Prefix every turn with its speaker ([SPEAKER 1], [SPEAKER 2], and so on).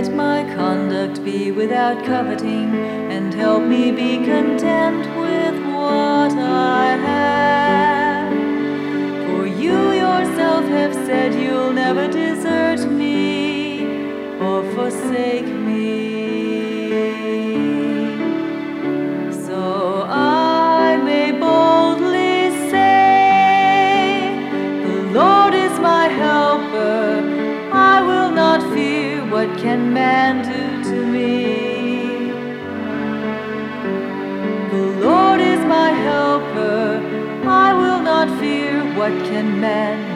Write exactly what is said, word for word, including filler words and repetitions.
[SPEAKER 1] Let my conduct be without coveting, and help me be content with what I have. For you yourself have said you'll never desert me or forsake me. So I may boldly say, the Lord is my helper. I will not fear, what can man do to me? The Lord is my helper. I will not fear, what can man do?